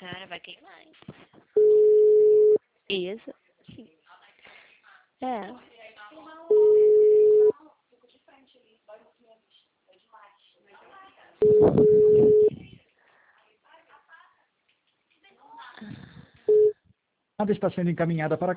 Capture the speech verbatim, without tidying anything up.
Cara, vai queimar, hein? Isso. É. Está sendo encaminhada para